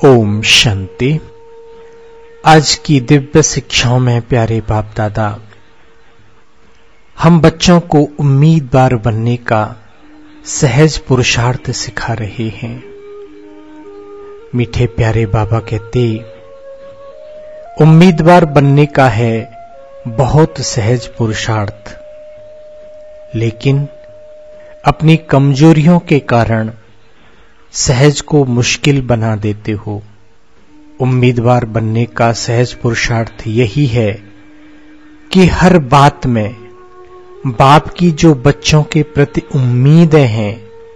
ओम शांति। आज की दिव्य शिक्षाओं में प्यारे बाप दादा हम बच्चों को उम्मीदवार बनने का सहज पुरुषार्थ सिखा रहे हैं। मीठे प्यारे बाबा कहते उम्मीदवार बनने का है बहुत सहज पुरुषार्थ, लेकिन अपनी कमजोरियों के कारण सहज को मुश्किल बना देते हो। उम्मीदवार बनने का सहज पुरुषार्थ यही है कि हर बात में बाप की जो बच्चों के प्रति उम्मीदें हैं,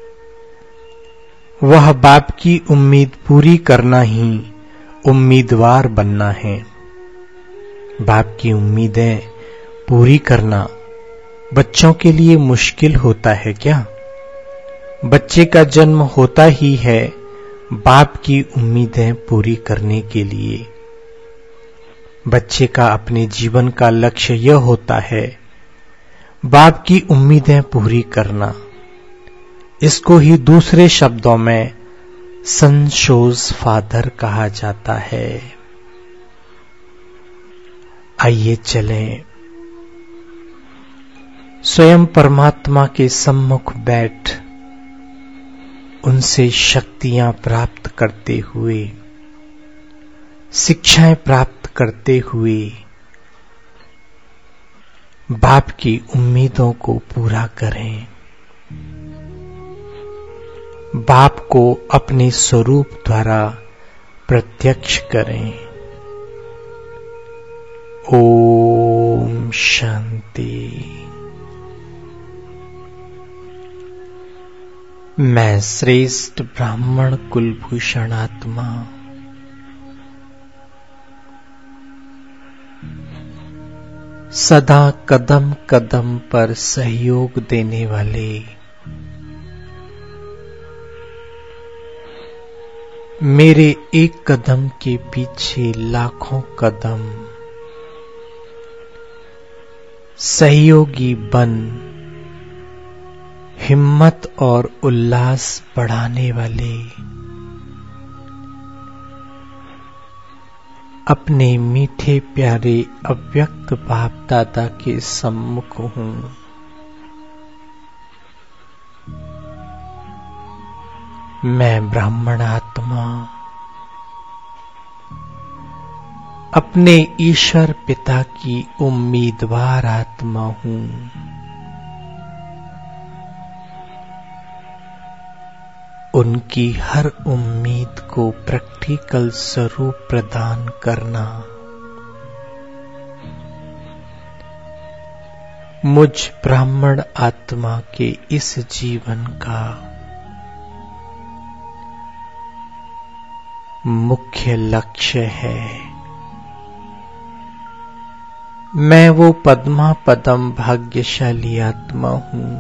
वह बाप की उम्मीद पूरी करना ही उम्मीदवार बनना है। बाप की उम्मीदें पूरी करना बच्चों के लिए मुश्किल होता है क्या? बच्चे का जन्म होता ही है बाप की उम्मीदें पूरी करने के लिए। बच्चे का अपने जीवन का लक्ष्य यह होता है बाप की उम्मीदें पूरी करना। इसको ही दूसरे शब्दों में सन शोज फादर कहा जाता है। आइए चलें, स्वयं परमात्मा के सम्मुख बैठ उनसे शक्तियां प्राप्त करते हुए, शिक्षाएं प्राप्त करते हुए बाप की उम्मीदों को पूरा करें। बाप को अपने स्वरूप द्वारा प्रत्यक्ष करें। ओम शांति। मैं श्रेष्ठ ब्राह्मण कुलभूषण आत्मा सदा कदम कदम पर सहयोग देने वाले मेरे एक कदम के पीछे लाखों कदम सहयोगी बन हिम्मत और उल्लास बढ़ाने वाले अपने मीठे प्यारे अव्यक्त बाप दादा के सम्मुख हूं। मैं ब्राह्मण आत्मा अपने ईश्वर पिता की उम्मीदवार आत्मा हूं। उनकी हर उम्मीद को प्रैक्टिकल स्वरूप प्रदान करना मुझ ब्राह्मण आत्मा के इस जीवन का मुख्य लक्ष्य है। मैं वो पद्मा पदम भाग्यशाली आत्मा हूं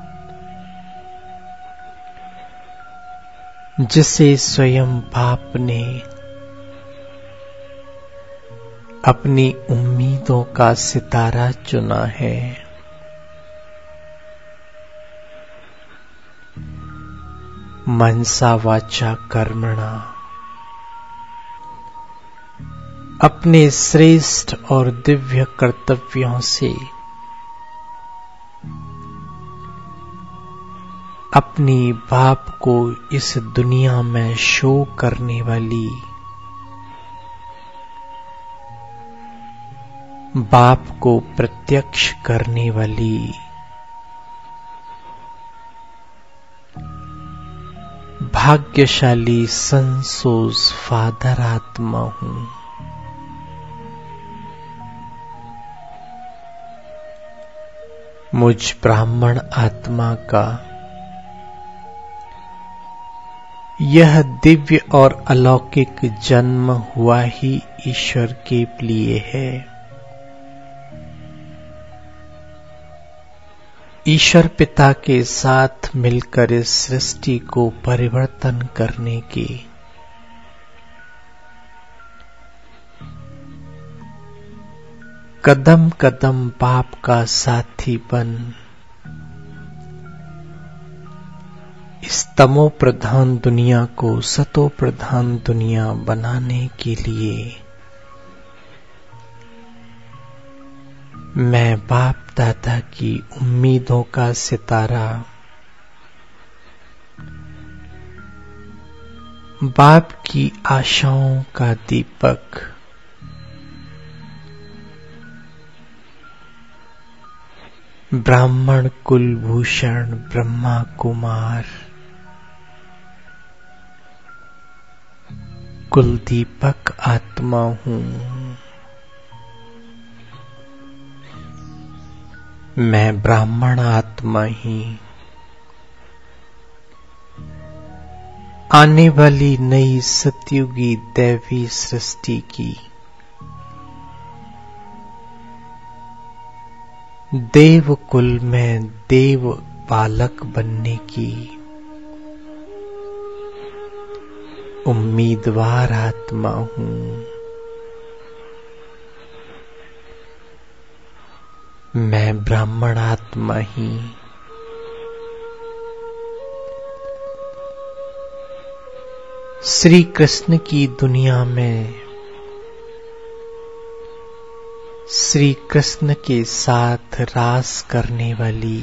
जिसे स्वयं बाप ने अपनी उम्मीदों का सितारा चुना है। मनसा वाचा कर्मणा अपने श्रेष्ठ और दिव्य कर्तव्यों से अपनी बाप को इस दुनिया में शो करने वाली, बाप को प्रत्यक्ष करने वाली भाग्यशाली संसोज फादर आत्मा हूं। मुझ ब्राह्मण आत्मा का यह दिव्य और अलौकिक जन्म हुआ ही ईश्वर के लिए है। ईश्वर पिता के साथ मिलकर इस सृष्टि को परिवर्तन करने की कदम कदम बाप का साथी बन इस तमो प्रधान दुनिया को सतो प्रधान दुनिया बनाने के लिए मैं बाप दादा की उम्मीदों का सितारा, बाप की आशाओं का दीपक, ब्राह्मण कुलभूषण ब्रह्मा कुमार, कुलदीपक आत्मा हूँ। मैं ब्राह्मण आत्मा ही आने वाली नई सतयुगी दैवी सृष्टि की देव कुल में देव बालक बनने की उम्मीदवार आत्मा हूँ। मैं ब्राह्मण आत्मा ही श्री कृष्ण की दुनिया में श्री कृष्ण के साथ रास करने वाली,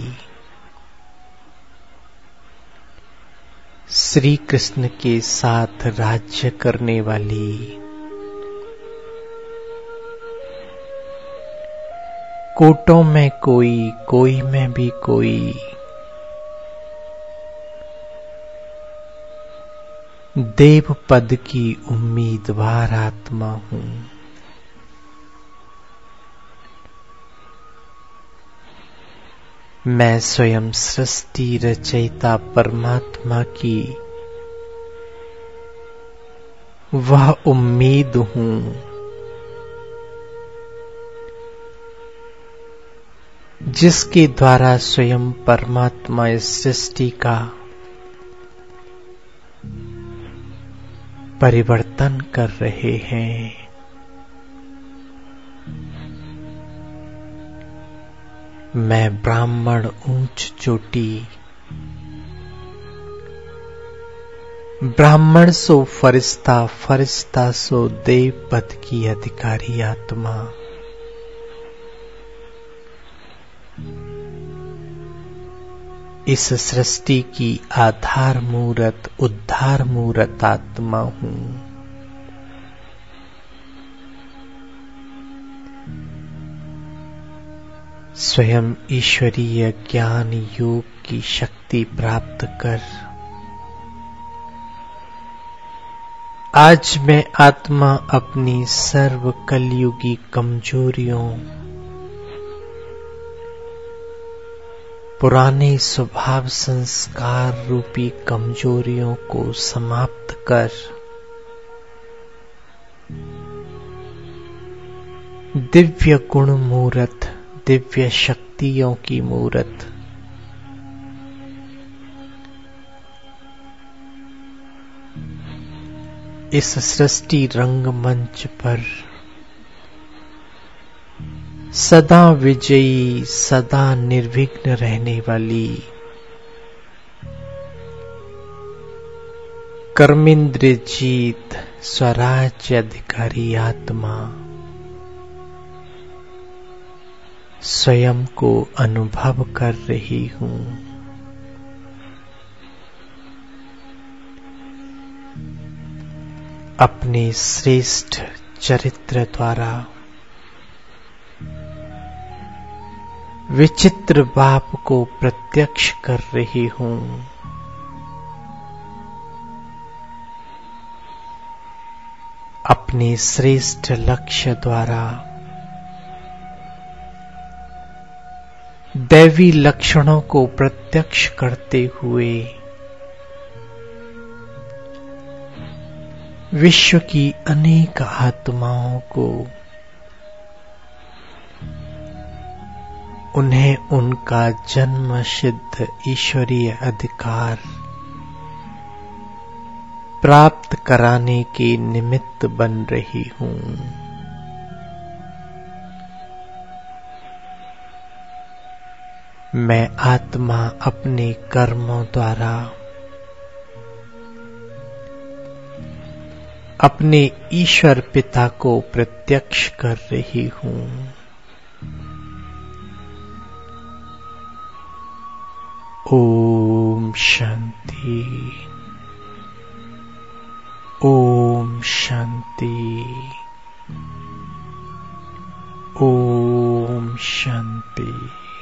श्री कृष्ण के साथ राज्य करने वाली, कोटों में कोई, कोई में भी कोई, देव पद की उम्मीदवार आत्मा हूँ। मैं स्वयं सृष्टि रचयिता परमात्मा की वह उम्मीद हूँ जिसके द्वारा स्वयं परमात्मा इस सृष्टि का परिवर्तन कर रहे हैं। मैं ब्राह्मण ऊंच चोटी, ब्राह्मण सो फरिश्ता, फरिश्ता सो देव पद की अधिकारी आत्मा, इस सृष्टि की आधार मूरत, उद्धार मूरत आत्मा हूँ। स्वयं ईश्वरीय ज्ञान योग की शक्ति प्राप्त कर आज मैं आत्मा अपनी सर्व कलयुगी कमजोरियों, पुराने स्वभाव संस्कार रूपी कमजोरियों को समाप्त कर दिव्य गुण मूरत, दिव्य शक्तियों की मूरत, इस सृष्टि रंगमंच पर सदा विजयी, सदा निर्विघ्न रहने वाली, कर्मेंद्र जीत स्वराज्य अधिकारी आत्मा स्वयं को अनुभव कर रही हूँ। अपने श्रेष्ठ चरित्र द्वारा विचित्र बाप को प्रत्यक्ष कर रही हूँ। अपने श्रेष्ठ लक्ष्य द्वारा दैवी लक्षणों को प्रत्यक्ष करते हुए विश्व की अनेक आत्माओं को उन्हें उनका जन्म सिद्ध ईश्वरीय अधिकार प्राप्त कराने के निमित्त बन रही हूँ। मैं आत्मा अपने कर्मों द्वारा अपने ईश्वर पिता को प्रत्यक्ष कर रही हूं। ओम शांति। ओम शांति। ओम शांति।